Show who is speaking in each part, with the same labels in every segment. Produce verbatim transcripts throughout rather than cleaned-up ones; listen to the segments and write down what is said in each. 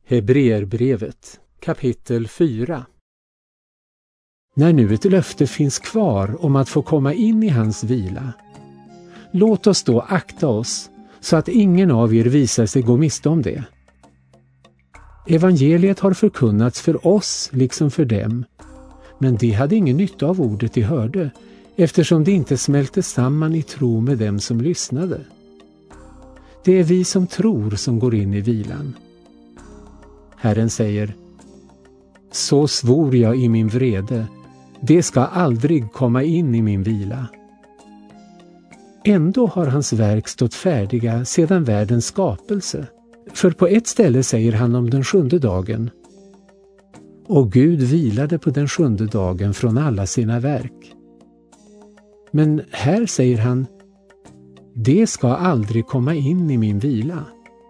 Speaker 1: Hebreerbrevet kapitel fyra. När nu ett löfte finns kvar om att få komma in i hans vila, låt oss då akta oss så att ingen av er visar sig gå miste om det. Evangeliet har förkunnats för oss liksom för dem, men de hade ingen nytta av ordet de hörde, eftersom det inte smälte samman i tro med dem som lyssnade. Det är vi som tror som går in i vilan. Herren säger: så svor jag i min vrede, det ska aldrig komma in i min vila. Ändå har hans verk stått färdiga sedan världens skapelse. För på ett ställe säger han om den sjunde dagen: och Gud vilade på den sjunde dagen från alla sina verk. Men här säger han: det ska aldrig komma in i min vila.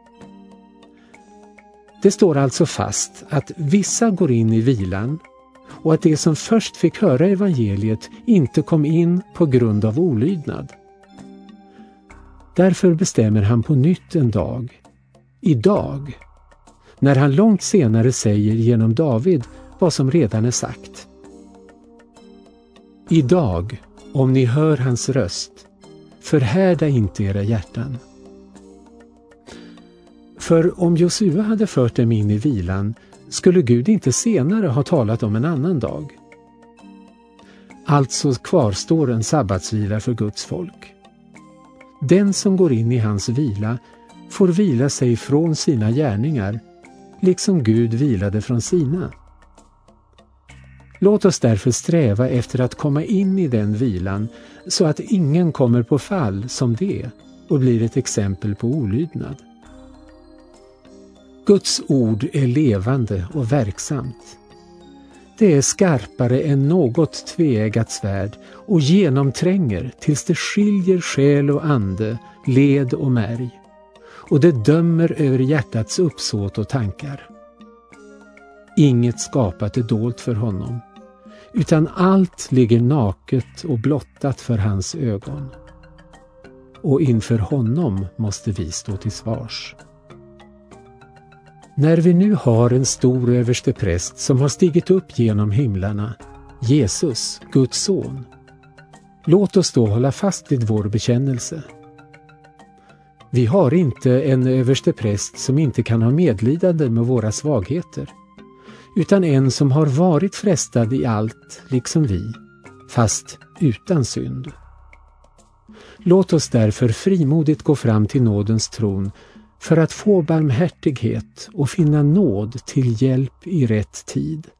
Speaker 1: Det står alltså fast att vissa går in i vilan och att de som först fick höra evangeliet inte kom in på grund av olydnad. Därför bestämmer han på nytt en dag, idag, när han långt senare säger genom David vad som redan är sagt. Idag, om ni hör hans röst, förhärda inte era hjärtan. För om Josua hade fört dem in i vilan skulle Gud inte senare ha talat om en annan dag. Alltså kvarstår en sabbatsvila för Guds folk. Den som går in i hans vila får vila sig från sina gärningar, liksom Gud vilade från sina. Låt oss därför sträva efter att komma in i den vilan så att ingen kommer på fall som det och blir ett exempel på olydnad. Guds ord är levande och verksamt. Det är skarpare än något tveeggat svärd och genomtränger tills det skiljer själ och ande, led och märg. Och det dömer över hjärtats uppsåt och tankar. Inget skapat är dolt för honom, utan allt ligger naket och blottat för hans ögon. Och inför honom måste vi stå till svars. När vi nu har en stor överstepräst som har stigit upp genom himlarna, Jesus, Guds son, låt oss då hålla fast vid vår bekännelse. Vi har inte en överstepräst som inte kan ha medlidande med våra svagheter, utan en som har varit frestad i allt, liksom vi, fast utan synd. Låt oss därför frimodigt gå fram till nådens tron för att få barmhärtighet och finna nåd till hjälp i rätt tid.